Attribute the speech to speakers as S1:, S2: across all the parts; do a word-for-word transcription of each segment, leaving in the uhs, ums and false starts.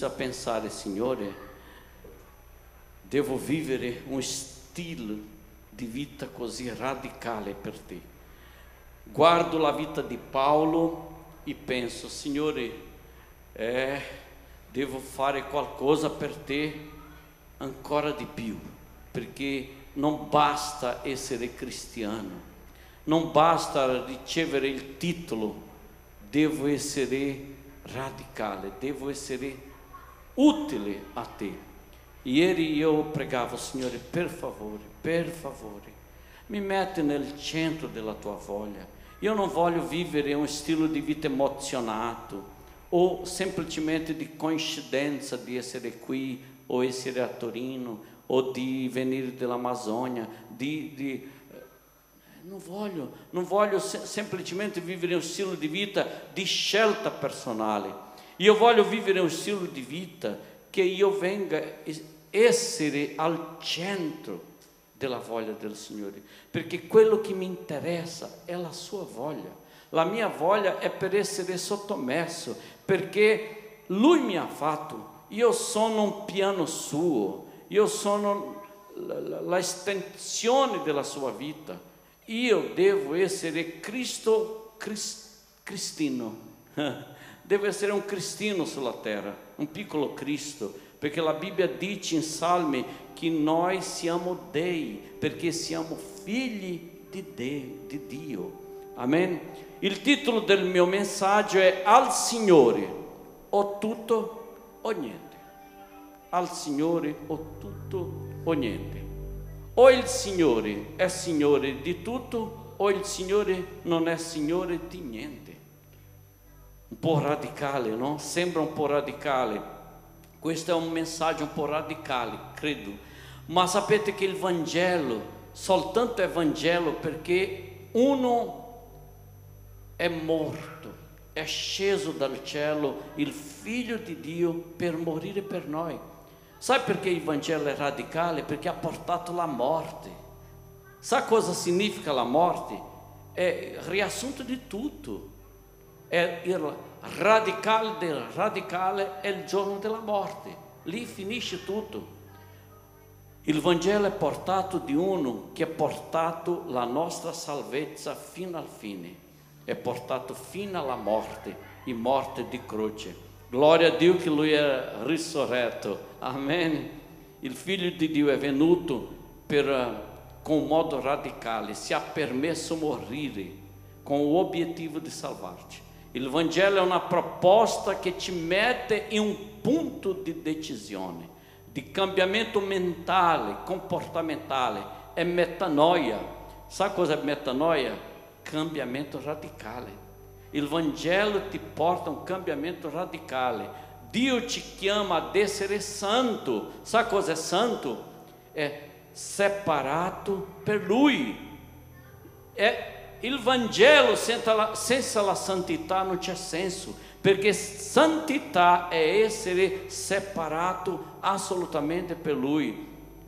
S1: inizio a pensare, Signore, devo vivere un stile di vita così radicale per te. Guardo la vita di Paolo e penso, Signore, eh, devo fare qualcosa per te ancora di più, perché non basta essere cristiano, non basta ricevere il titolo, devo essere radicale, devo essere utile a te. Ieri io pregavo, Signore, per favore, per favore, mi metti nel centro della tua voglia. Io non voglio vivere un stile di vita emozionato o semplicemente di coincidenza di essere qui o essere a Torino o di venire dall'Amazzonia, di, di non voglio, non voglio se, semplicemente vivere un stile di vita di scelta personale. Io voglio vivere un stile di vita che io venga essere al centro della voglia del Signore, perché quello che mi interessa è la sua voglia. La mia voglia è per essere sottomesso, perché Lui mi ha fatto. Io sono un piano suo, io sono l'estensione della sua vita. Io devo essere Cristo, Crist, Cristino, devo essere un cristino sulla terra, un piccolo Cristo, perché la Bibbia dice in Salmi che noi siamo dei, perché siamo figli di, De, di Dio. Amen. Il titolo del mio messaggio è Al Signore o tutto o niente. Al Signore o tutto o niente. O il Signore è Signore di tutto, o il Signore non è Signore di niente. Un po' radicale, no? Sembra un po' radicale. Questo è un messaggio un po' radicale, credo. Ma sapete che il Vangelo, soltanto è Vangelo perché uno è morto, è sceso dal cielo, il Figlio di Dio per morire per noi. Sai perché il Vangelo è radicale? Perché ha portato la morte. Sa cosa significa la morte? È il riassunto di tutto. È il radicale del radicale, è il giorno della morte. Lì finisce tutto. Il Vangelo è portato di uno che ha portato la nostra salvezza fino al fine. È portato fino alla morte, in morte di croce. Glória a Dio che Lui è risorretto, amen. Il Figlio di Dio è venuto per, con un modo radicale, si ha permesso morire con l'obiettivo di salvarci. Il Vangelo è una proposta che ci mette in un punto di decisione, di cambiamento mentale, comportamentale, è metanoia. Sa cosa è metanoia? Cambiamento radicale. Il Vangelo ti porta a un cambiamento radicale. Dio ci chiama ad essere santo. Sa cosa è santo? È separato per Lui. È il Vangelo senza la, senza la santità non c'è senso, perché santità è essere separato assolutamente per Lui.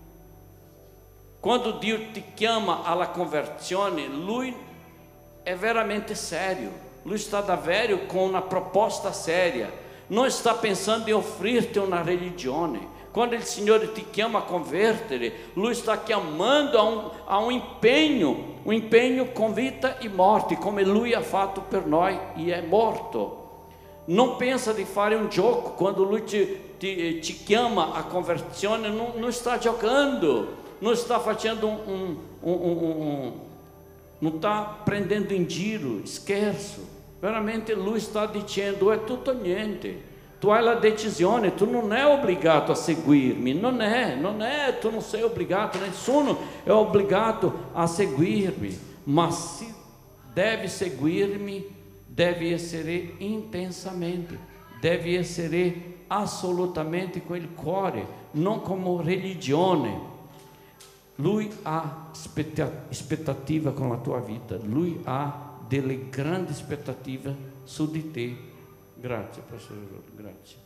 S1: Quando Dio ti chiama alla conversione, Lui è veramente sério. Lui sta davvero com uma proposta séria, não está pensando em offrirti uma religione. Quando il Signore ti chiama a convertere, Lui está chiamando a um, a um empenho, um empenho com vita e morte, come Lui ha fatto per noi e è morto. Non pensa di fare un gioco, quando Lui ti, ti, ti chiama a conversione, não, não está giocando, não está facendo um, um, um, um não está prendendo em giro, scherzo. Veramente Lui sta dicendo è tutto o niente, tu hai la decisione, tu non è obbligato a seguirmi, non è, non è, tu non sei obbligato, nessuno è obbligato a seguirmi, ma se deve seguirmi, deve essere intensamente, deve essere assolutamente con il cuore, non come religione. Lui ha aspettativa con la tua vita, Lui ha delle grandi aspettative su di te. Grazie, Pastore, grazie.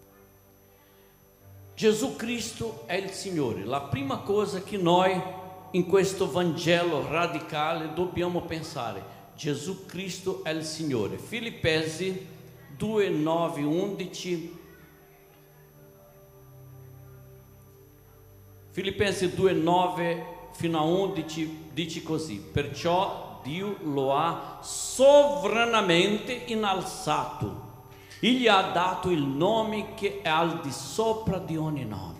S1: Gesù Cristo è il Signore. La prima cosa che noi in questo Vangelo radicale dobbiamo pensare: Gesù Cristo è il Signore. Filippesi due, nove, undici. Filippesi due, nove fino a undici dice così: perciò Dio lo ha sovranamente innalzato, Egli ha dato il nome che è al di sopra di ogni nome,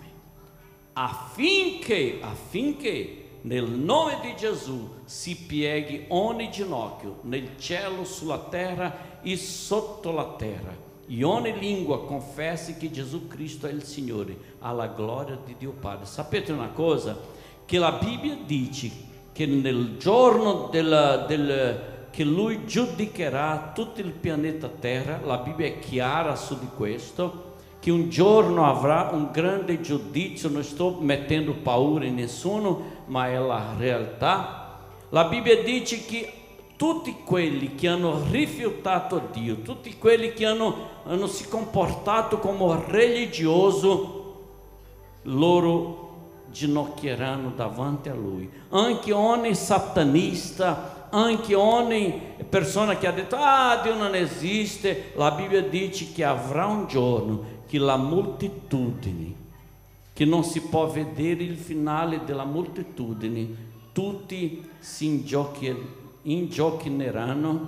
S1: affinché, affinché nel nome di Gesù si pieghi ogni ginocchio, nel cielo, sulla terra e sotto la terra, e ogni lingua confessi che Gesù Cristo è il Signore, alla gloria di Dio Padre. Sapete una cosa? Che la Bibbia dice che nel giorno del, del, che Lui giudicherà tutto il pianeta Terra, la Bibbia è chiara su di questo, che un giorno avrà un grande giudizio. Non sto mettendo paura in nessuno, ma è la realtà. La Bibbia dice che tutti quelli che hanno rifiutato Dio, tutti quelli che hanno, hanno si comportato come religioso, loro ginocchieranno davanti a Lui. Anche ogni satanista, anche ogni persona che ha detto ah, Dio non esiste, la Bibbia dice che avrà un giorno che la moltitudine, che non si può vedere il finale della moltitudine, tutti si inginocchieranno, inginocchieranno,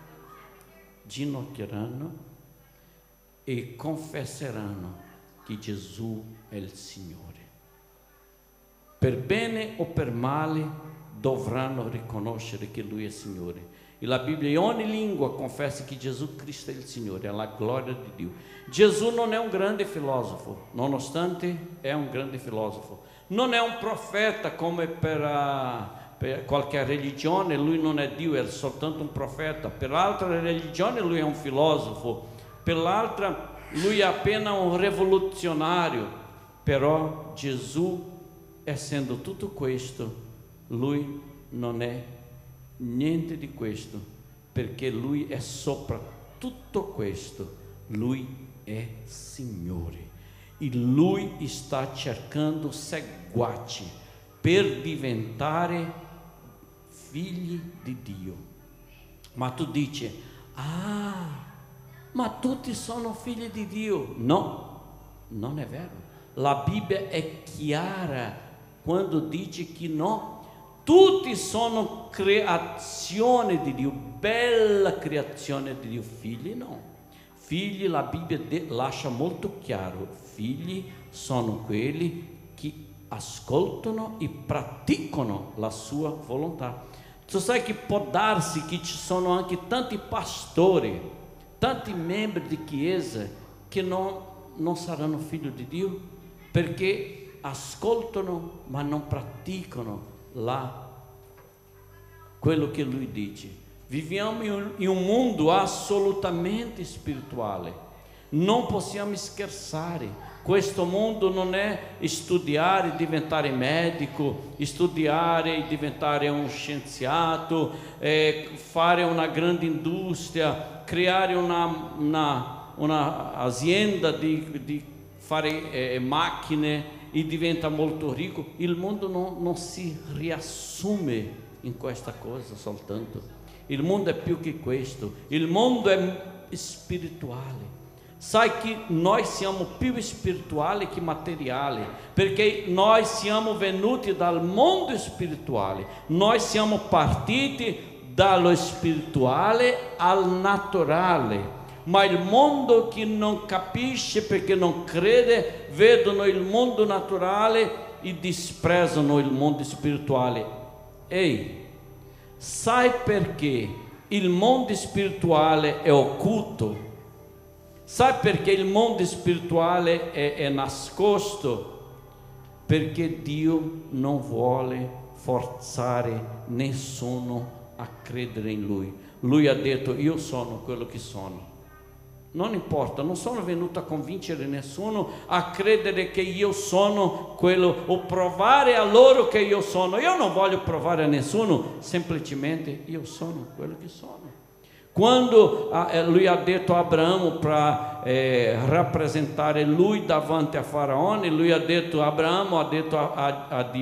S1: ginocchieranno e confesseranno che Gesù è il Signore. Per bene o per male dovranno riconoscere che Lui è Signore. E la Bibbia in ogni lingua confessa che Gesù Cristo è il Signore, alla gloria di Dio. Gesù non è un grande filosofo, nonostante è un grande filosofo. Non è un profeta come per, uh, per qualche religione, Lui non è Dio, è soltanto un profeta. Per l'altra religione Lui è un filosofo, per l'altra Lui è appena un rivoluzionario. Però Gesù, essendo tutto questo, Lui non è niente di questo, perché Lui è sopra tutto questo. Lui è Signore e Lui sta cercando seguaci per diventare figli di Dio. Ma tu dici ah, ma tutti sono figli di Dio. No, non è vero. La Bibbia è chiara quando dice che no, tutti sono creazione di Dio, bella creazione di Dio. Figli no. Figli, la Bibbia de- lascia molto chiaro, figli sono quelli che ascoltano e praticano la sua volontà. Tu sai che può darsi che ci sono anche tanti pastori, tanti membri di chiesa che non, non saranno figli di Dio, perché ascoltano ma non praticano la, quello che Lui dice. Viviamo in un mondo assolutamente spirituale, non possiamo scherzare. Questo mondo non è studiare e diventare medico, studiare e diventare un scienziato, eh, fare una grande industria, creare una, una, una azienda di, di fare eh, macchine e diventa molto ricco. Il mondo non, non si riassume in questa cosa soltanto. Il mondo è più che questo, il mondo è spirituale. Sai che noi siamo più spirituali che materiali, perché noi siamo venuti dal mondo spirituale, noi siamo partiti dallo spirituale al naturale, ma il mondo che non capisce perché non crede, vedono il mondo naturale e disprezzano il mondo spirituale. Ehi, sai perché il mondo spirituale è occulto? Sai perché il mondo spirituale è, è nascosto? Perché Dio non vuole forzare nessuno a credere in Lui. Lui ha detto: io sono quello che sono. Non importa, non sono venuto a convincere nessuno a credere che io sono quello o provare a loro che io sono. Io non voglio provare a nessuno, semplicemente io sono quello che sono. Quando eh, lui ha detto a Abraamo para eh, rappresentare lui davanti a Faraone, lui ha detto, Abraamo ha detto a, a, a Dio: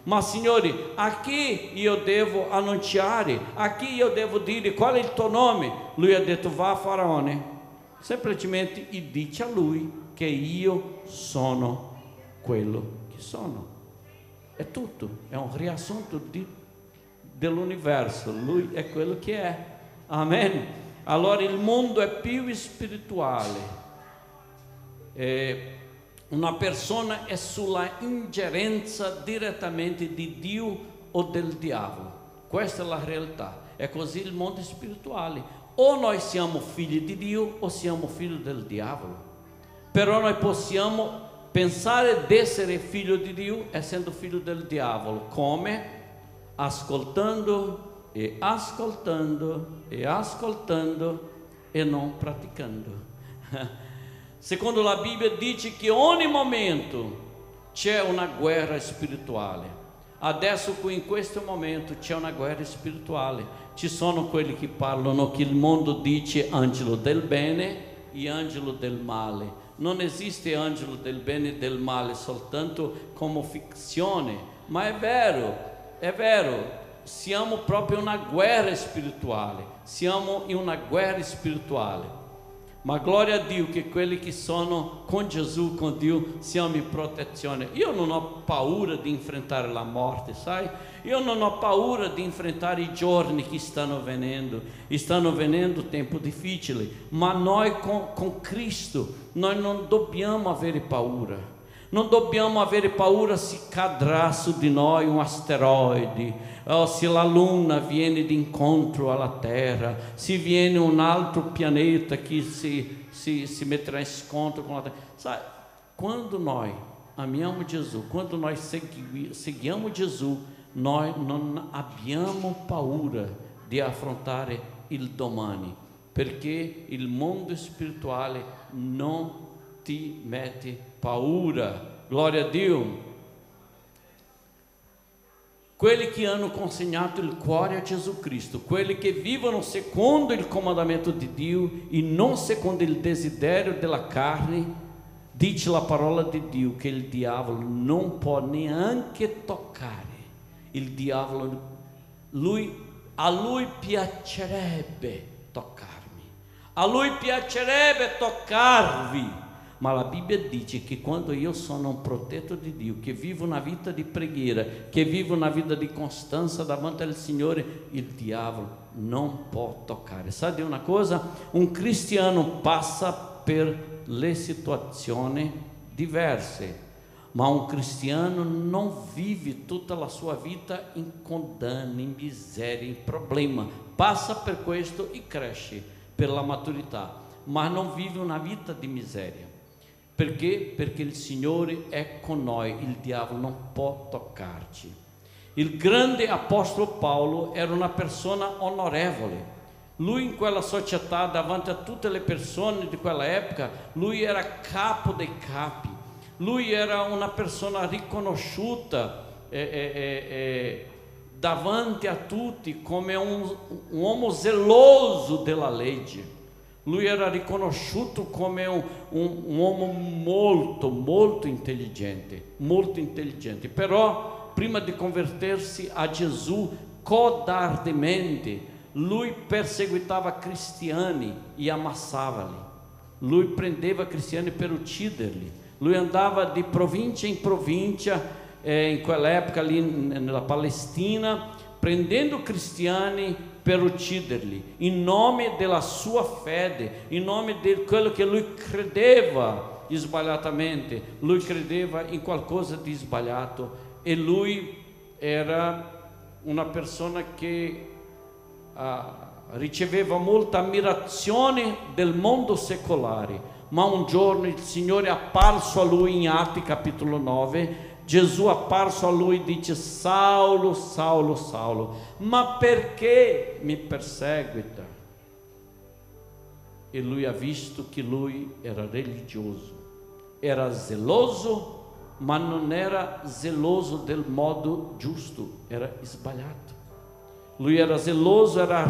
S1: Ma Signore, a chi io devo annunciare? A chi io devo dire qual è il tuo nome? Lui ha detto: va a Faraone, semplicemente e dice a lui che io sono quello che sono. È tutto, è un riassunto di, dell'universo. Lui è quello che è. Amen. Allora il mondo è più spirituale. Eh, una persona è sulla ingerenza direttamente di Dio o del diavolo. Questa è la realtà. È così il mondo spirituale. O noi siamo figli di Dio o siamo figli del diavolo. Però noi possiamo pensare di essere figlio di Dio essendo figlio del diavolo. Come? Ascoltando e ascoltando e ascoltando e non praticando. Secondo la Bibbia dice che ogni momento c'è una guerra spirituale. Adesso qui in questo momento c'è una guerra spirituale. Ci sono quelli che parlano che il mondo dice angelo del bene e angelo del male. Non esiste angelo del bene e del male soltanto come fizione, ma è vero, è vero. Siamo proprio in una guerra spirituale, siamo in una guerra spirituale. Ma gloria a Dio che quelli che sono con Gesù, con Dio, siamo in protezione. Io non ho paura di enfrentare la morte, sai? Io non ho paura di enfrentare i giorni che stanno venendo. Stanno venendo tempi difficili, ma noi con, con Cristo, noi non dobbiamo avere paura. Non dobbiamo avere paura se cadrà su di noi un asteroide, o se la luna viene di incontro alla Terra, se viene un altro pianeta che si, si, si metterà in scontro con la Terra. Sai, quando noi amiamo Gesù, quando noi segui, seguiamo Gesù, noi non abbiamo paura di affrontare il domani, perché il mondo spirituale non ti mette paura. Glória a Dio. Quelli che hanno consegnato il cuore a Gesù Cristo, quelli che vivono secondo il comandamento di Dio e non secondo il desiderio della carne, dice la parola di Dio che il diavolo non può neanche toccare. Il diavolo, lui, a lui piacerebbe toccarmi, a lui piacerebbe toccarvi. Ma la Bibbia dice che quando io sono un protetto di Dio, che vivo una vita di preghiera, che vivo una vita di costanza davanti al Signore, il diavolo non può toccare. Sa di una cosa? Un cristiano passa per le situazioni diverse, ma un cristiano non vive tutta la sua vita in condanna, in miseria, in problema. Passa per questo e cresce per la maturità, ma non vive una vita di miseria. Perché? Perché il Signore è con noi, il diavolo non può toccarci. Il grande apostolo Paolo era una persona onorevole. Lui in quella società, davanti a tutte le persone di quella epoca, lui era capo dei capi. Lui era una persona riconosciuta eh, eh, eh, davanti a tutti come un, un uomo zeloso della legge. Lui era riconosciuto come un, un, un uomo molto, molto intelligente, molto intelligente. Però, prima di convertersi a Gesù, codardemente, lui perseguitava cristiani e ammassava-li. Lui prendeva cristiani per ucciderli. Lui andava di provincia in provincia, eh, in quell'epoca ali nella Palestina, prendendo cristiani per ucciderli, in nome della sua fede, in nome di quello che lui credeva sbagliatamente. Lui credeva in qualcosa di sbagliato e lui era una persona che uh, riceveva molta ammirazione del mondo secolare. Ma un giorno il Signore è apparso a lui in Atti capitolo nove. Gesù apparso a lui e dice: Saulo, Saulo, Saulo, ma perché mi perseguita? E lui ha visto che lui era religioso, era zeloso, ma non era zeloso del modo giusto, era sbagliato. Lui era zeloso, era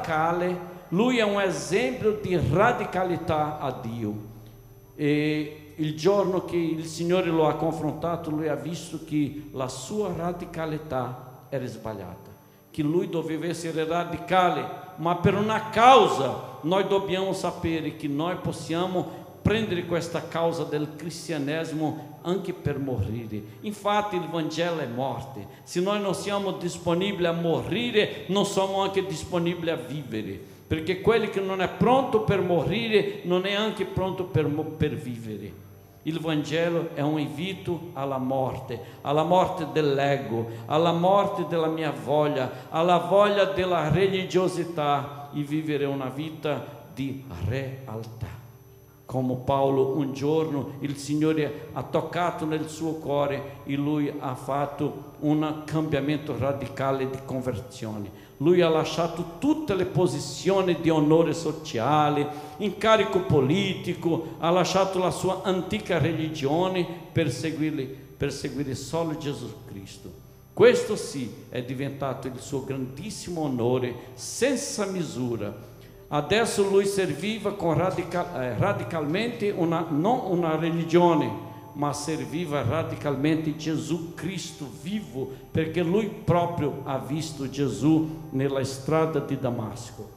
S1: radicale. Lui è un esempio di radicalità a Dio. E il giorno che il Signore lo ha confrontato, lui ha visto che la sua radicalità era sbagliata, che lui doveva essere radicale, ma per una causa. Noi dobbiamo sapere che noi possiamo prendere questa causa del cristianesimo anche per morire. Infatti il Vangelo è morte. Se noi non siamo disponibili a morire, non siamo anche disponibili a vivere, perché quello che non è pronto per morire non è anche pronto per, per vivere. Il Vangelo è un invito alla morte, alla morte dell'ego, alla morte della mia voglia, alla voglia della religiosità, e vivere una vita di realtà. Come Paolo, un giorno il Signore ha toccato nel suo cuore e lui ha fatto un cambiamento radicale di conversione. Lui ha lasciato tutte le posizioni di onore sociale, incarico politico, ha lasciato la sua antica religione per seguire, per seguire solo Gesù Cristo. Questo sì è diventato il suo grandissimo onore senza misura. Adesso lui serviva con radical, eh, radicalmente una, non una religione, ma serviva radicalmente Gesù Cristo vivo, perché lui proprio ha visto Gesù nella strada di Damasco.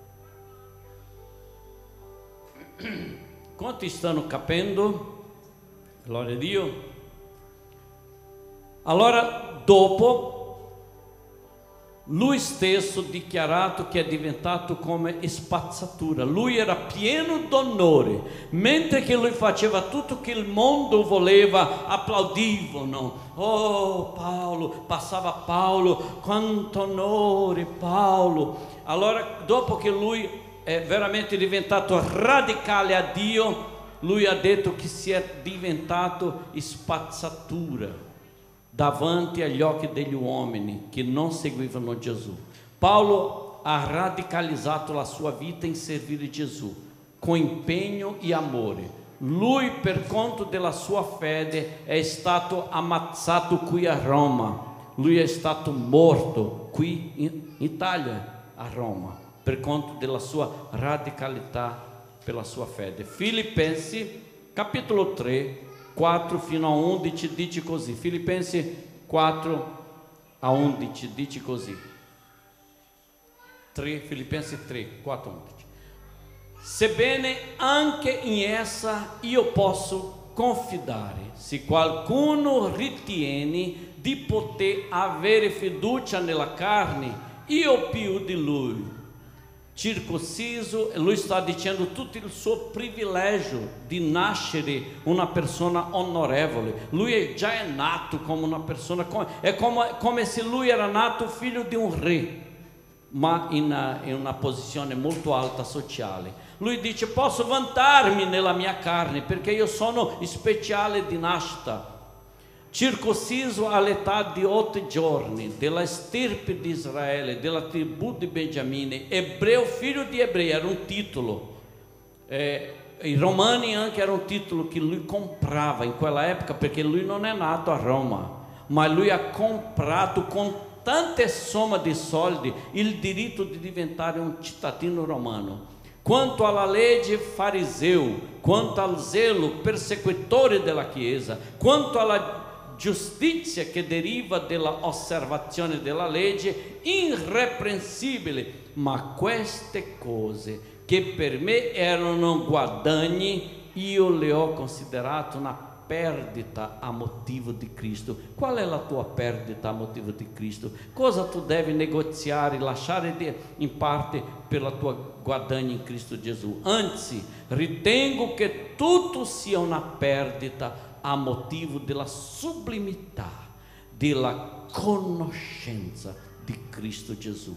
S1: Quanti stanno capendo? Gloria a Dio. Allora, dopo, lui stesso dichiarato che è diventato come spazzatura. Lui era pieno d'onore, mentre che lui faceva tutto che il mondo voleva, applaudivano. Oh Paolo, passava Paolo, quanto onore Paolo. Allora, dopo che lui è veramente diventato radicale a Dio, lui ha detto che si è diventato spazzatura davanti agli occhi degli uomini che non seguivano Gesù. Paolo ha radicalizzato la sua vita in servire Gesù con impegno e amore. Lui, per conto della sua fede, è stato ammazzato qui a Roma. Lui è stato morto qui in Italia, a Roma, per conto della sua radicalità per la sua fede. Filipensi capitolo tre, quattro fino a undici dice così. Filipensi quattro a undici dice così. tre, Filipensi tre, quattro, undici. Sebbene anche in essa io posso confidare, se qualcuno ritiene di poter avere fiducia nella carne, io più di lui. Circonciso, lui sta dicendo tutto il suo privilegio di nascere una persona onorevole. Lui è già è nato come una persona, è come, come se lui era nato figlio di un re, ma in una, in una posizione molto alta sociale. Lui dice: posso vantarmi nella mia carne perché io sono speciale di nascita, circonciso all'età di otto giorni, della stirpe di Israele, della tribù di Benjamine, ebreo, figlio di ebrei, era un titolo. Eh, i romani anche era un titolo che lui comprava in quella epoca, perché lui non è nato a Roma, ma lui ha comprato con tante somme di soldi il diritto di diventare un cittadino romano. Quanto alla legge, fariseu; quanto al zelo, persecutore della Chiesa; quanto alla giustizia che deriva dalla osservazione della legge, irreprensibile. Ma queste cose che per me erano guadagni, io le ho considerate una perdita a motivo di Cristo. Qual è la tua perdita a motivo di Cristo? Cosa tu devi negoziare, lasciare di, in parte per la tua guadagno in Cristo Gesù? Anzi, ritengo che tutto sia una perdita a motivo della sublimità, della conoscenza di Cristo Gesù,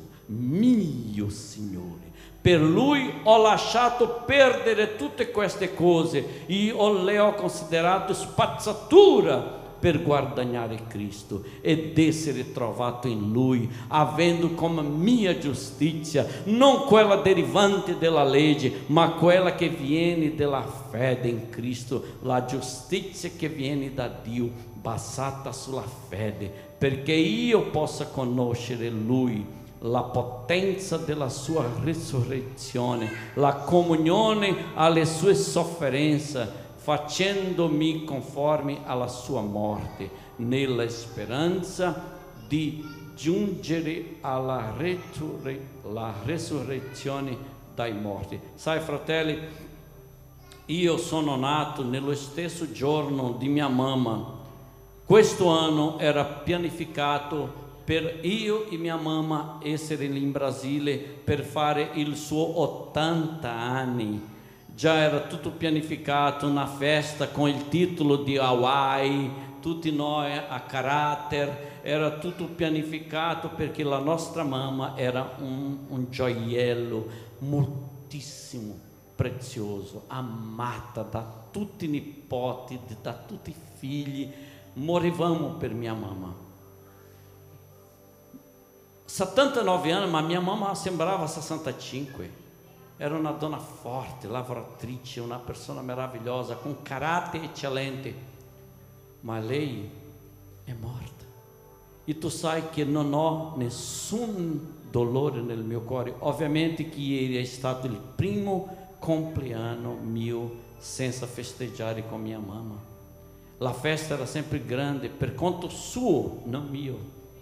S1: mio Signore. Per Lui ho lasciato perdere tutte queste cose, io le ho considerate spazzatura per guadagnare Cristo ed essere trovato in Lui, avendo come mia giustizia non quella derivante dalla legge, ma quella che viene dalla fede in Cristo, la giustizia che viene da Dio, basata sulla fede, perché io possa conoscere Lui, la potenza della sua risurrezione, la comunione alle sue sofferenze, facendomi conforme alla sua morte, nella speranza di giungere alla resurre- la resurrezione dai morti. Sai, fratelli, io sono nato nello stesso giorno di mia mamma. Questo anno era pianificato per io e mia mamma essere lì in Brasile per fare il suo ottanta anni. Già era tutto pianificato, una festa con il titolo di Hawaii, tutti noi a carattere, era tutto pianificato perché la nostra mamma era un, un gioiello moltissimo prezioso, amata da tutti i nipoti, da tutti i figli. Morivamo per mia mamma. settantanove anni, ma mia mamma sembrava sessantacinque. Era una donna forte, lavoratrice, una persona meravigliosa, con carattere eccellente. Ma lei è morta. E tu sai che non ho nessun dolore nel mio cuore. Ovviamente che ieri è stato il primo compleanno mio senza festeggiare con mia mamma. La festa era sempre grande, per conto suo, non mio.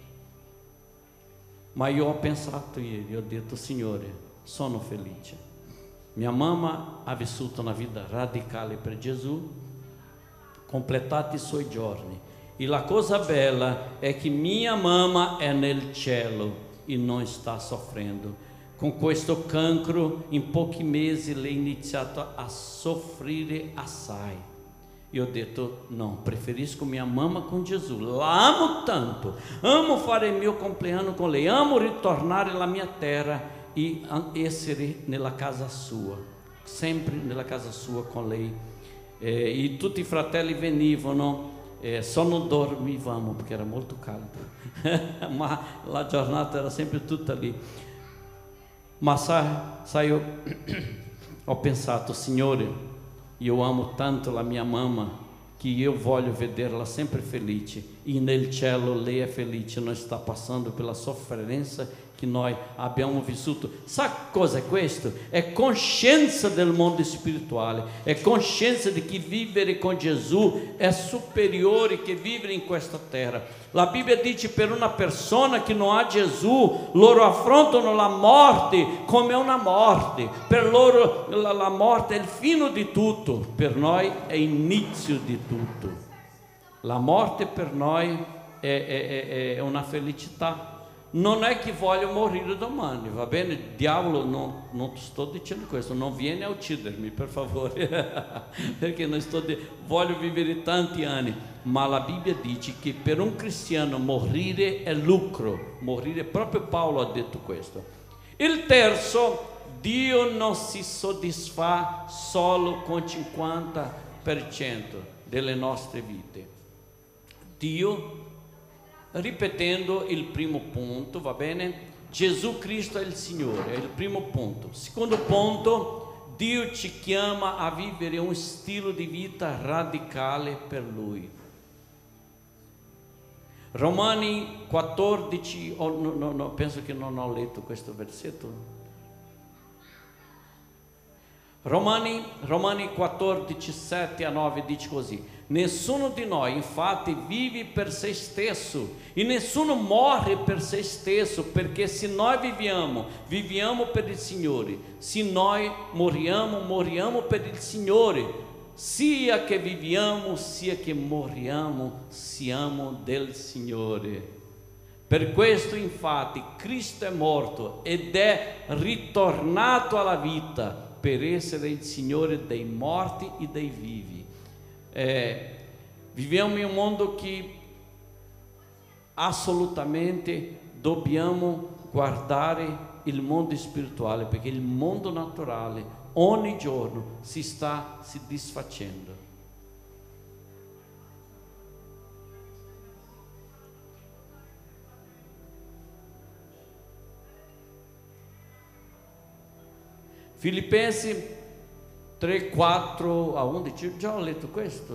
S1: Ma io ho pensato ieri, ho detto: Signore, sono felice. Mia mamma ha vissuto una vita radicale per Gesù, completati i suoi giorni. E la cosa bella è che mia mamma è nel cielo e non sta soffrendo. Con questo cancro, in pochi mesi, lei ha iniziato a soffrire assai. Io ho detto: no, preferisco mia mamma con Gesù, la amo tanto, amo fare il mio compleanno con lei, amo ritornare alla mia terra e essere nella casa sua, sempre nella casa sua con lei. Eh, e tutti i fratelli venivano, eh, só non dormivamo perché era molto caldo, ma la giornata era sempre tutta lì. Ma sai, sai io ho pensato: Signore, io amo tanto la mia mamma che io voglio vederla sempre felice, e nel cielo lei è felice, non sta passando pela sofferenza che noi abbiamo vissuto. Sa cosa è questo? È coscienza del mondo spirituale, è coscienza di che vivere con Gesù è superiore che vivere in questa terra. La Bibbia dice: per una persona che non ha Gesù, loro affrontano la morte come una morte. Per loro la, la morte è il fine di tutto, per noi è inizio di tutto. La morte per noi è, è, è, è una felicità. Non è che voglio morire domani, va bene? Il diavolo, non, non sto dicendo questo, non viene a uccidermi, per favore, perché non sto di, voglio vivere tanti anni, ma la Bibbia dice che per un cristiano morire è lucro, morire, proprio Paolo ha detto questo. Il terzo: Dio non si soddisfa solo con il cinquanta per cento delle nostre vite. Dio, ripetendo il primo punto, va bene? Gesù Cristo è il Signore, è il primo punto. Secondo punto: Dio ci chiama a vivere un stile di vita radicale per Lui. Romani quattordici, oh, no, no, no, penso che non ho letto questo versetto. Romani, Romani quattordici, sette a nove dice così: nessuno di noi infatti vive per se stesso e nessuno morre per se stesso, perché se noi viviamo, viviamo per il Signore, se noi moriamo, moriamo per il Signore. Sia che viviamo, sia che moriamo, siamo del Signore. Per questo infatti Cristo è morto ed è ritornato alla vita per essere il Signore dei morti e dei vivi. Eh, viviamo in un mondo che assolutamente dobbiamo guardare il mondo spirituale, perché il mondo naturale ogni giorno si sta si disfacendo. Filipensi tre, quattro a undici, già ho letto questo.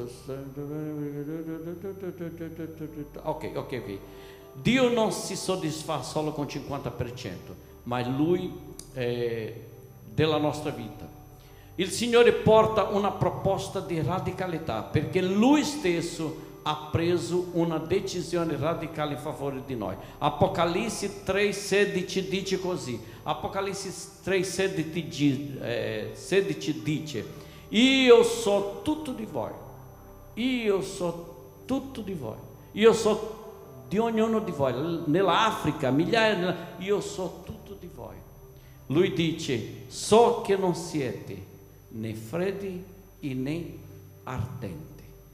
S1: Ok, ok, ok. Dio non si soddisfa solo con il cinquanta per cento, ma è Lui eh, della nostra vita. Il Signore porta una proposta di radicalità, perché Lui stesso ha preso una decisione radicale in favore di noi. Apocalisse tre sedici dice così, Apocalisse tre sedici dice: io so tutto di voi, io so tutto di voi, io so di ognuno di voi, nell'Africa, migliaia, io so tutto di voi. Lui dice: so che non siete né freddi né ardenti.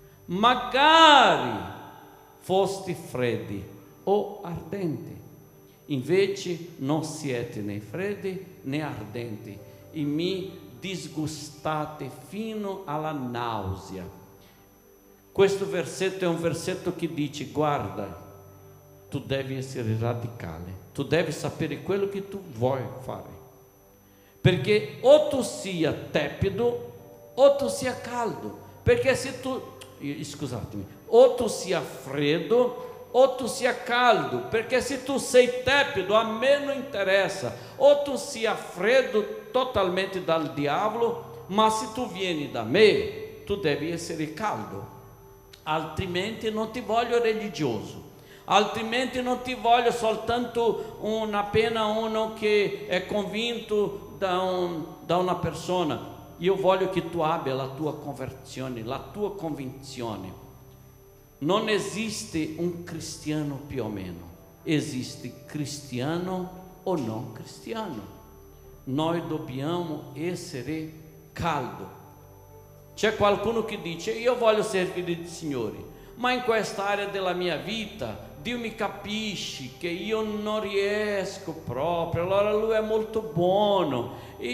S1: Magari foste freddi o ardenti, invece non siete né freddi né ardenti e mi disgustate fino alla nausea. Questo versetto è un versetto che dice: guarda, tu devi essere radicale, tu devi sapere quello che tu vuoi fare, perché o tu sia tepido o tu sia caldo, perché se tu scusatemi, o tu sia freddo o tu sia caldo, perché se tu sei tepido a me non interessa, o tu sia freddo totalmente dal diavolo, ma se tu vieni da me tu devi essere caldo, altrimenti non ti voglio religioso, altrimenti non ti voglio soltanto un, appena uno che è convinto da, un, da una persona. Io voglio che tu abbia la tua conversione, la tua convinzione. Non esiste un cristiano più o meno, esiste cristiano o non cristiano. Noi dobbiamo essere caldo. C'è qualcuno che dice: io voglio servire il Signore, ma in questa area della mia vita Dio mi capisce che io non riesco proprio, allora Lui è molto buono e,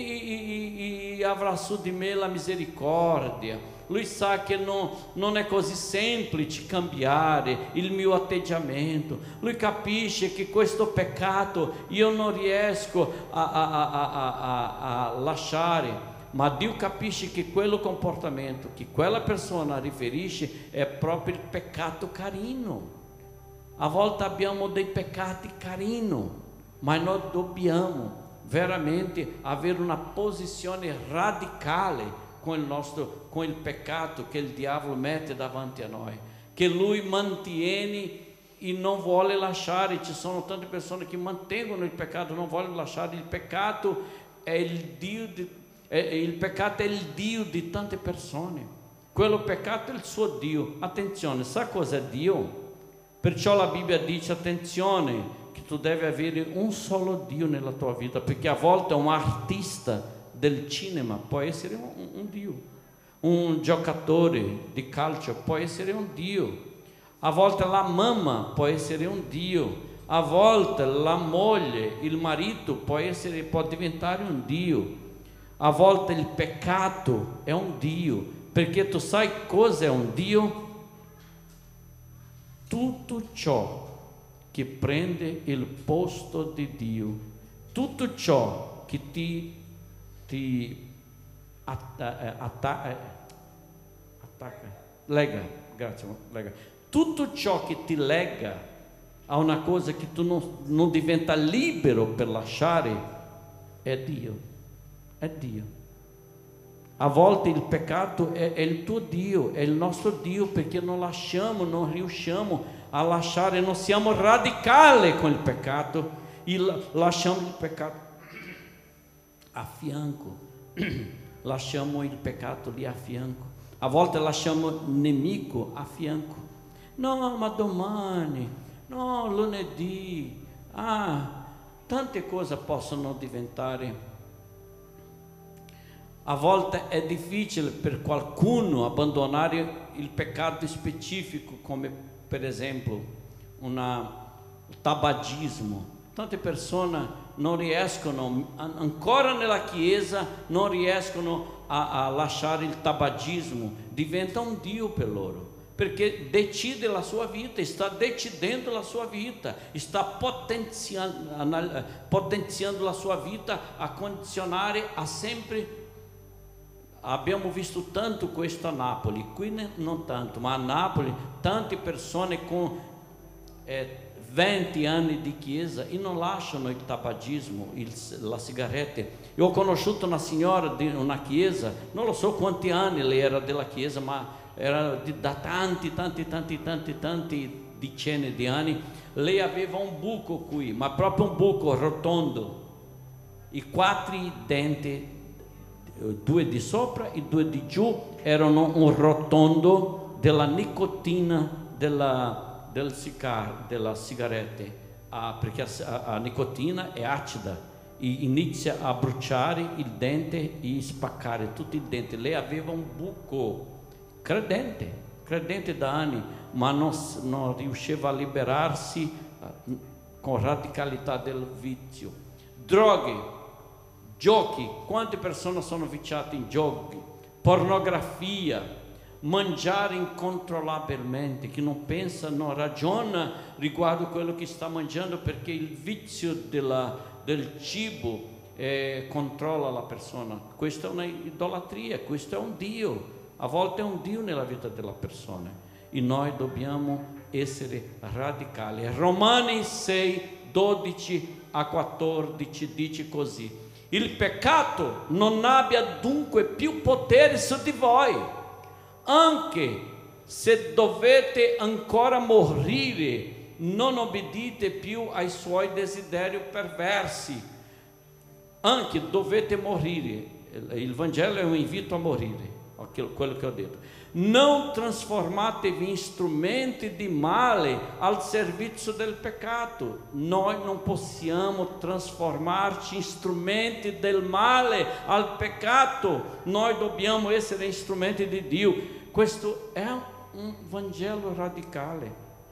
S1: e, e avrà su di me la misericordia. Lui sa che non, non è così semplice cambiare il mio atteggiamento. Lui capisce che questo peccato io non riesco a, a, a, a, a, a lasciare. Ma Dio capisce che quello comportamento che quella persona riferisce è proprio il peccato carino. A volte abbiamo dei peccati carino, ma noi dobbiamo veramente avere una posizione radicale con il nostro, con il peccato che il diavolo mette davanti a noi, che lui mantiene e non vuole lasciare. Ci sono tante persone che mantengono il peccato, non vogliono lasciare. Il peccato è il Dio di, è, il peccato è il Dio di tante persone. Quello peccato è il suo Dio. Attenzione, sa cos'è Dio? Perciò la Bibbia dice: attenzione, che tu devi avere un solo Dio nella tua vita, perché a volte un artista del cinema può essere un, un Dio, un giocatore di calcio può essere un Dio, a volte la mamma può essere un Dio, a volte la moglie, il marito può essere, può diventare un Dio, a volte il peccato è un Dio, perché tu sai cosa è un Dio? Tutto ciò che prende il posto di Dio, tutto ciò che ti, ti atta, atta, attacca, lega, grazie, lega, tutto ciò che ti lega a una cosa che tu non, non diventa libero per lasciare, è Dio, è Dio. A volte il peccato è, è il tuo Dio, è il nostro Dio, perché non lasciamo, non riusciamo a lasciare, non siamo radicali con il peccato, il, lasciamo il peccato a fianco, lasciamo il peccato lì a fianco, a volte lasciamo il nemico a fianco. No, ma domani, no, lunedì, ah, tante cose possono diventare. A volte è difficile per qualcuno abbandonare il peccato specifico, come per esempio una, il tabagismo. Tante persone non riescono, ancora nella chiesa, non riescono a, a lasciare il tabagismo, diventa un Dio per loro, perché decide la sua vita, sta decidendo la sua vita, sta potenziando, potenziando la sua vita a condizionare a sempre. Abbiamo visto tanto questo a Napoli, qui non tanto, ma a Napoli tante persone con eh, venti anni di chiesa e non lasciano il tabagismo, il, la sigaretta. Io ho conosciuto una signora di una chiesa, non lo so quanti anni lei era della chiesa, ma era di, da tanti, tanti, tanti, tanti, tanti decenni di anni. Lei aveva un buco qui, ma proprio un buco rotondo, i quattro denti, due di sopra e due di giù, erano un rotondo della nicotina della, del cigar, della sigaretta, ah, perché a, a nicotina è acida e inizia a bruciare il dente e spaccare tutti i denti. Lei aveva un buco, credente, credente da anni, ma non, non riusciva a liberarsi uh, con radicalità del vizio. Droghe, giochi, quante persone sono viciate in giochi, pornografia, mangiare incontrollabilmente, che non pensa, non ragiona riguardo quello che sta mangiando, perché il vizio della, del cibo eh, controlla la persona. Questa è una idolatria, questo è un Dio, a volte è un Dio nella vita della persona e noi dobbiamo essere radicali. Romani sei, dodici a quattordici dice così: il peccato non abbia dunque più potere su di voi, anche se dovete ancora morire, non obbedite più ai suoi desideri perversi. Anche dovete morire, il Vangelo è un invito a morire, quello che ho detto. Non trasformatevi in strumenti di male al servizio del peccato. Noi non possiamo trasformarci in strumenti del male al peccato, noi dobbiamo essere strumenti di Dio. Questo è un Vangelo radicale,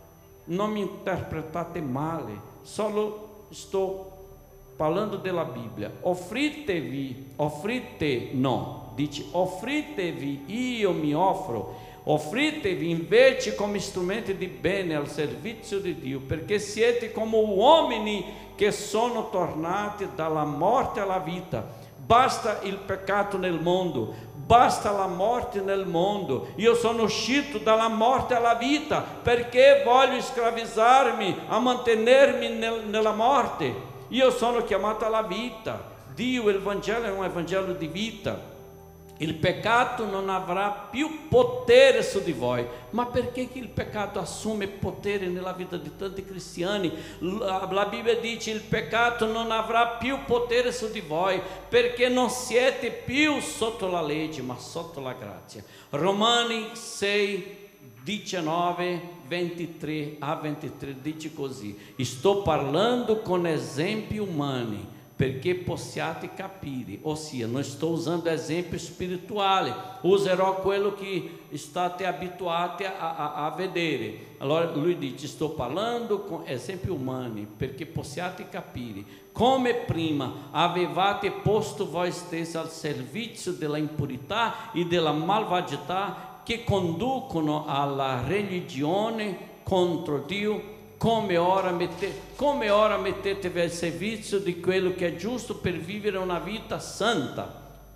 S1: non mi interpretate male, solo sto parlando della Bibbia. Offritevi, offrite no, dice offritevi, io mi offro, offritevi invece come strumenti di bene al servizio di Dio, perché siete come uomini che sono tornati dalla morte alla vita. Basta il peccato nel mondo, basta la morte nel mondo. Io sono uscito dalla morte alla vita, perché voglio schiavizzarmi a mantenermi nel, nella morte? Io sono chiamato alla vita. Dio, il Vangelo è un Vangelo di vita. Il peccato non avrà più potere su di voi. Ma perché che il peccato assume potere nella vita di tanti cristiani? La, la Bibbia dice: il peccato non avrà più potere su di voi, perché non siete più sotto la legge, ma sotto la grazia. Romani sei, diciannove, ventitré a ventitré dice così: sto parlando con esempi umani perché possiate capire, ossia non sto usando esempi spirituali, userò quello che state abituati a, a, a vedere. Allora lui dice: sto parlando con esempi umani perché possiate capire, come prima avevate posto voi stessi al servizio della impurità e della malvagità che conducono alla religione contro Dio, come ora, mettete, come ora mettetevi al servizio di quello che è giusto per vivere una vita santa,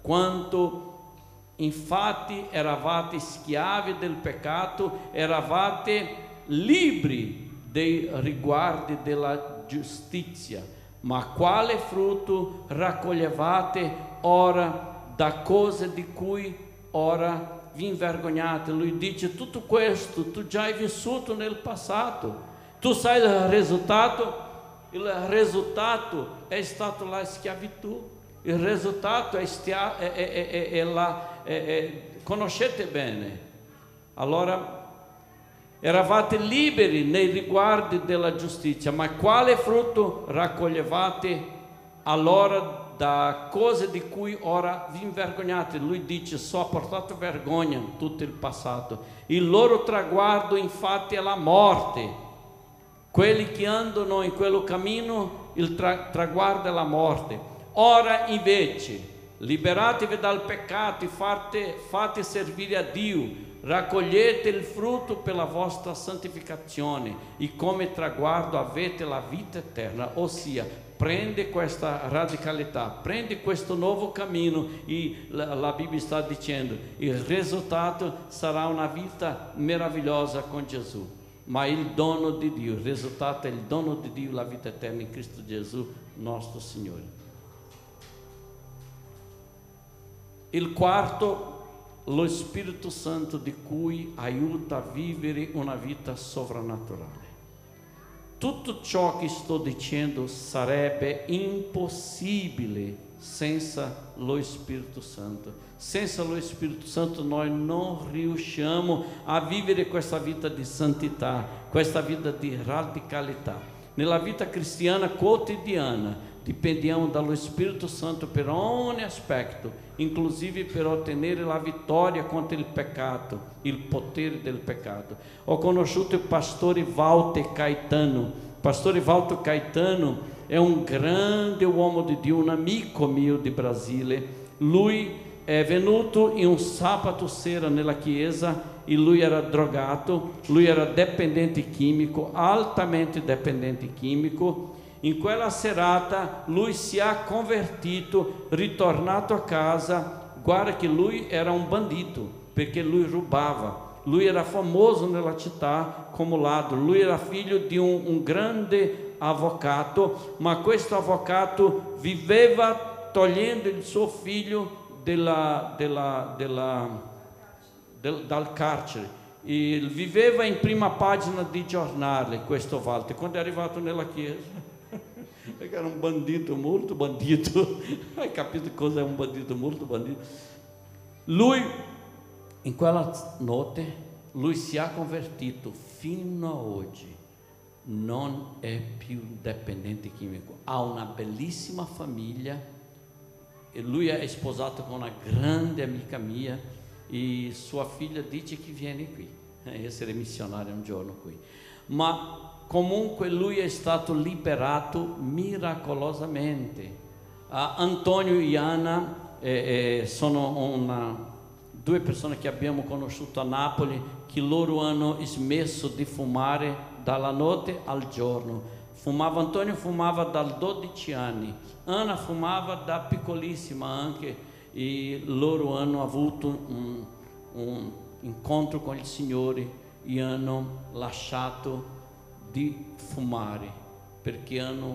S1: quanto infatti eravate schiavi del peccato, eravate liberi dei riguardi della giustizia. Ma quale frutto raccoglievate ora da cose di cui ora vi invergognate? Lui dice: tutto questo tu già hai vissuto nel passato. Tu sai il risultato? Il risultato è stato la schiavitù, il risultato è, stia, è, è, è, è la, è, è, conoscete bene. Allora, eravate liberi nei riguardi della giustizia, ma quale frutto raccoglievate allora da cose di cui ora vi invergognate? Lui dice: so, ha portato vergogna tutto il passato. Il loro traguardo infatti è la morte. Quelli che andano in quello cammino, il tra traguardo è la morte. Ora invece liberatevi dal peccato e fate, fate servire a Dio, raccogliete il frutto per la vostra santificazione e come traguardo avete la vita eterna. Ossia, prende questa radicalità, prende questo nuovo cammino e la, la Bibbia sta dicendo: il risultato sarà una vita meravigliosa con Gesù. ma il dono di Dio. Il risultato è il dono di Dio, la vita eterna in Cristo Gesù, nostro Signore. Il quarto, lo Spirito Santo di cui aiuta a vivere una vita sovrannaturale. Tutto ciò che sto dicendo sarebbe impossibile senza lo Spirito Santo. Senza lo Spirito Santo noi non riusciamo a vivere questa vita di santità, questa vita di radicalità. Nella vita cristiana quotidiana dipendiamo dallo Spirito Santo per ogni aspetto, inclusive per ottenere la vittoria contro il peccato, il potere del peccato. Ho conosciuto il pastore Walter Caetano. Il pastore Walter Caetano è un grande uomo di Dio, un amico mio di Brasile. Lui è venuto in un sabato sera nella chiesa e lui era drogato, lui era dipendente chimico, altamente dipendente chimico. In quella serata lui si è convertito, ritornato a casa. Guarda che lui era un bandito, perché lui rubava. Lui era famoso nella città come ladro. Lui era figlio di un, un grande avvocato, ma questo avvocato viveva togliendo il suo figlio della, della, della, del, dal carcere. E viveva in prima pagina di giornale questo Walter. Quando è arrivato nella chiesa, perché era un bandito, molto bandito. Hai capito cosa è un bandito, molto bandito? Lui, in quella notte, lui si è convertito. Fino a oggi non è più dipendente chimico, ha una bellissima famiglia e lui è sposato con una grande amica mia e sua figlia dice che viene qui a essere missionario un giorno qui. Ma comunque lui è stato liberato miracolosamente. uh, Antonio e Anna eh, eh, sono una, due persone che abbiamo conosciuto a Napoli, che loro hanno smesso di fumare dalla notte al giorno. Fumava, Antonio fumava da dodici anni, Anna fumava da piccolissima anche, e loro hanno avuto un, un incontro con il Signore e hanno lasciato di fumare perché hanno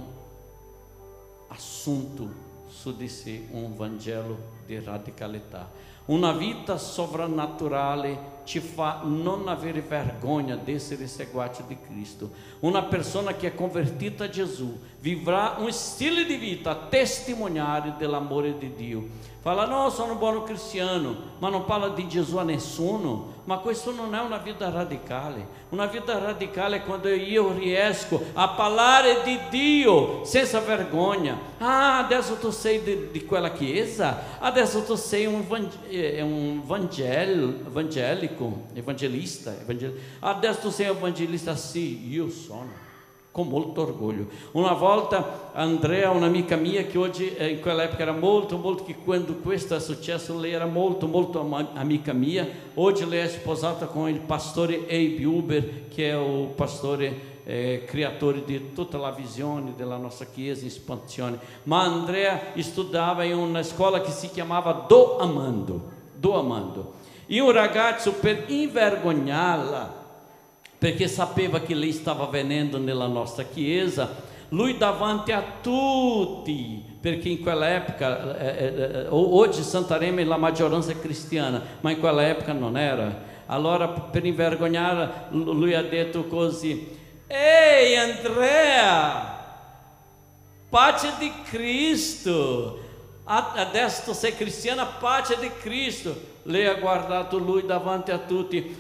S1: assunto su di sé un Vangelo di radicalità. Una vita sovrannaturale ci fa non avere vergogna di essere seguaci di Cristo. Una persona che è convertita a Gesù vivrà un stile di vita a testimoniare dell'amore di Dio. Fala, no, sono un buon cristiano, ma non parla di Gesù a nessuno. Ma questo non è una vita radicale. Una vita radicale è quando io riesco a parlare di Dio senza vergogna. Ah, adesso tu sei di, di quella chiesa, adesso tu sei un, un vangel, evangelico, evangelista, evangel... adesso tu sei un evangelista. Sì, io sono, con molto orgoglio. Una volta Andrea, un'amica mia che oggi in quell'epoca era molto, molto, che quando questo è successo lei era molto, molto amica mia. Oggi lei è sposata con il pastore Abe Huber, che è il pastore eh, creatore di tutta la visione della nostra chiesa in espansione. Ma Andrea studiava in una scuola che si chiamava Do Amando, Do Amando. E un ragazzo, per invergognarla, perché sapeva che lei stava venendo nella nostra chiesa, lui davanti a tutti, perché in quella epoca, eh, eh, oggi Santarém la maggioranza è cristiana, ma in quella epoca non era. Allora, per invergognarla, lui ha detto così: ehi Andrea, pace di Cristo, adesso tu sei cristiana, pace di Cristo. Lei ha guardato lui davanti a tutti: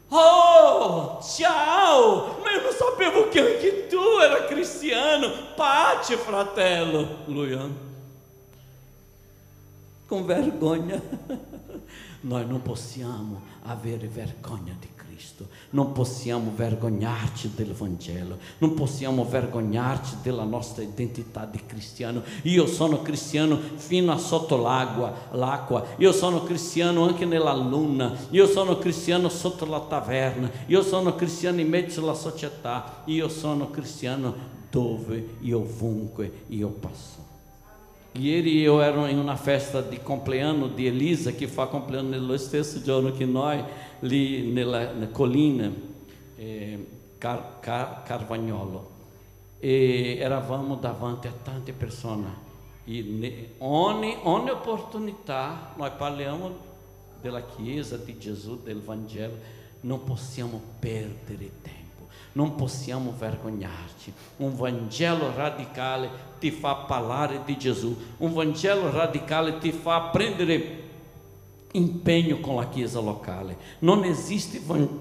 S1: oh, ciao, ma io non sapevo che anche tu era cristiano, pace fratello. Lui, eh? con vergogna. Noi non possiamo avere vergogna di Cristo, non possiamo vergognarci del Vangelo, non possiamo vergognarci della nostra identità di cristiano. Io sono cristiano fino a sotto l'acqua, l'acqua. Io sono cristiano anche nella luna, io sono cristiano sotto la taverna, io sono cristiano in mezzo alla società, io sono cristiano dove e ovunque io passo. Ieri io ero in una festa di compleanno di Elisa, che fa compleanno nello stesso giorno che noi, lì nella, nella collina, eh, Car, Car, Carvagnolo, e eravamo davanti a tante persone, e ne, ogni, ogni opportunità noi parliamo della Chiesa di Gesù, del Vangelo. Non possiamo perdere tempo, non possiamo vergognarci. Un Vangelo radicale ti fa parlare di Gesù, un Vangelo radicale ti fa prendere impegno con la Chiesa locale. Non esiste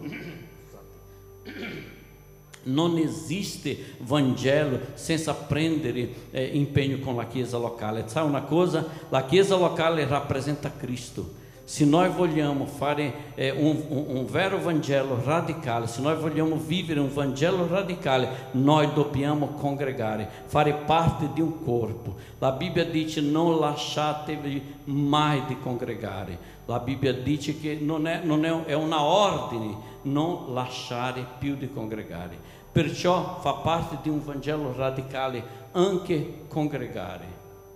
S1: non esiste Vangelo senza prendere eh, impegno con la Chiesa locale. Sai una cosa? La Chiesa locale rappresenta Cristo. Se noi vogliamo fare eh, un, un, un vero Vangelo radicale, se noi vogliamo vivere un Vangelo radicale, noi dobbiamo congregare, fare parte di un corpo. La Bibbia dice: non lasciatevi mai di congregare. La Bibbia dice che non è, non è, è una ordine non lasciare più di congregare. Perciò fa parte di un Vangelo radicale anche congregare.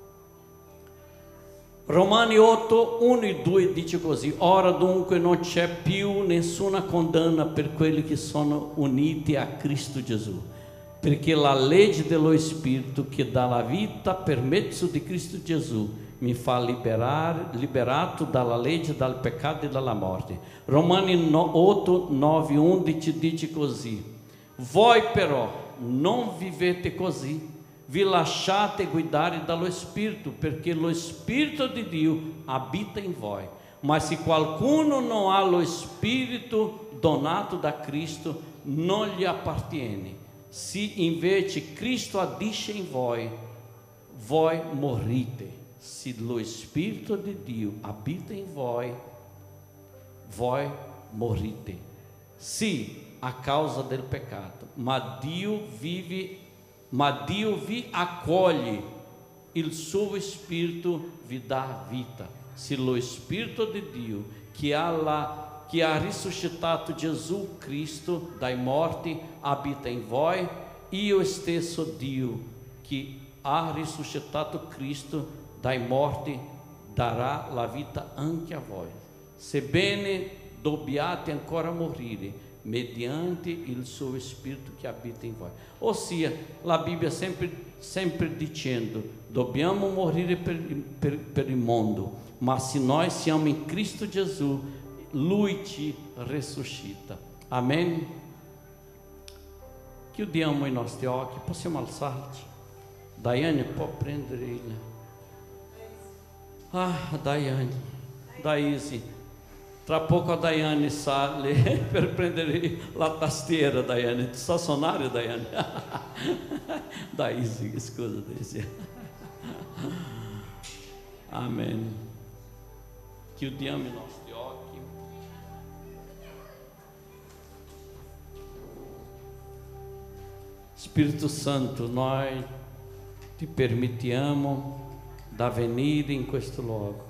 S1: Romani otto, uno e due dice così: ora dunque non c'è più nessuna condanna per quelli che sono uniti a Cristo Gesù, perché la legge dello Spirito che dà la vita per mezzo di Cristo Gesù mi fa liberare, liberato dalla legge, dal peccato e dalla morte. Romani otto, nove, undici dice così: voi però non vivete così, vi lasciate guidare dallo Spirito, perché lo Spirito di Dio abita in voi. Ma se qualcuno non ha lo Spirito donato da Cristo, non gli appartiene. Se invece Cristo agisce in voi, voi morrite. Se lo Spirito di Dio abita in voi, voi morrite. Sì, a causa del peccato, ma Dio vive ma Dio vi accoglie, il suo Spirito vi dà vita. Se lo Spirito di Dio che ha, la, che ha risuscitato Gesù Cristo dai morti abita in voi, io stesso Dio che ha risuscitato Cristo dai morti darà la vita anche a voi, sebbene dobbiate ancora morire mediante il suo Spirito che abita in voi. Ossia, la Bibbia sempre, sempre dicendo: dobbiamo morire per, per, per il mondo, ma se noi siamo in Cristo Gesù, Lui ci risuscita. Amen? Chiudiamo i nostri occhi, possiamo alzarci. Daiane può prendere il... Ah, Daiane, Daisy. Tra poco a Daiane sale per prendere la tastiera. Daiane, ti sa suonare, Daiane? Daisy, scusa Daisy. Amen. Chiudiamo i nostri occhi. Spirito Santo, noi ti permettiamo di venire in questo luogo.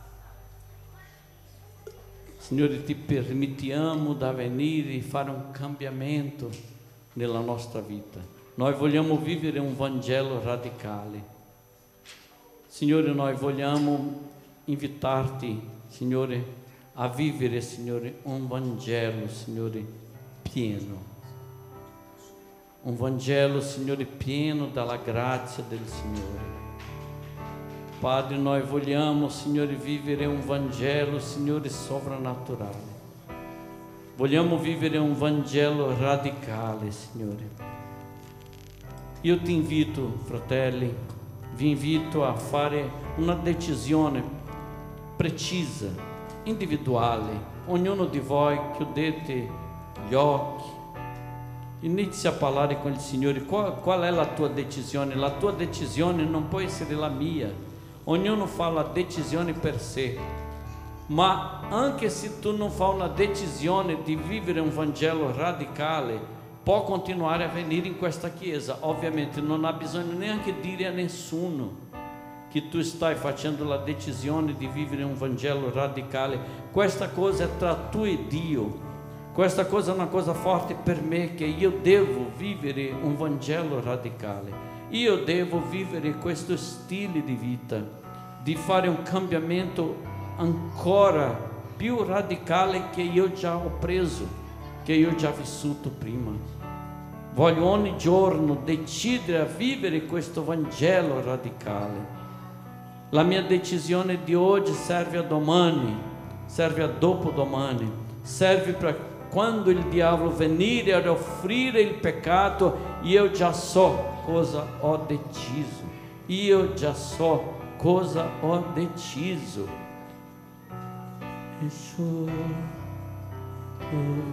S1: Signore, ti permettiamo di venire e fare un cambiamento nella nostra vita. Noi vogliamo vivere un Vangelo radicale. Signore, noi vogliamo invitarti, Signore, a vivere, Signore, un Vangelo, Signore, pieno. Un Vangelo, Signore, pieno dalla grazia del Signore. Padre, noi vogliamo, Signore, vivere un Vangelo, Signore, sovrannaturale. Vogliamo vivere un Vangelo radicale, Signore. Io ti invito, fratelli, vi invito a fare una decisione precisa, individuale. Ognuno di voi chiudete gli occhi, inizia a parlare con il Signore. Qual, qual è la tua decisione? La tua decisione non può essere la mia. Ognuno fa la decisione per sé, ma anche se tu non fai una decisione di vivere un Vangelo radicale, può continuare a venire in questa chiesa. Ovviamente non ha bisogno neanche dire a nessuno che tu stai facendo la decisione di vivere un Vangelo radicale. Questa cosa è tra tu e Dio. Questa cosa è una cosa forte per me, che io devo vivere un Vangelo radicale. Io devo vivere questo stile di vita, di fare un cambiamento ancora più radicale che io già ho preso, che io già vissuto prima. Voglio ogni giorno decidere a vivere questo Vangelo radicale. La mia decisione di oggi serve a domani, serve a dopodomani, serve per quando il diavolo venire ad offrire il peccato, io già so cosa ho deciso, io già so cosa ho deciso. E so cosa